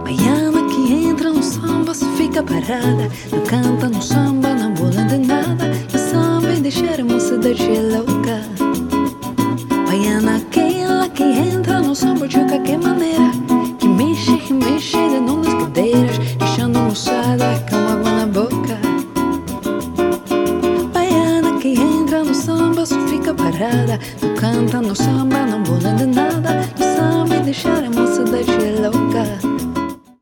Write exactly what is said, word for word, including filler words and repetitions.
Baiana que entra no samba, se fica parada. Não canta no samba, não bola de nada. No samba e deixar a mocidade louca. Baiana aquela que entra no samba de qualquer maneira, que mexe, que mexe de novo nas cadeiras, deixando a moçada com água na boca. Baiana que entra no samba, só fica parada. Não canta no samba, não bola de nada. No samba e deixar a mocidade louca.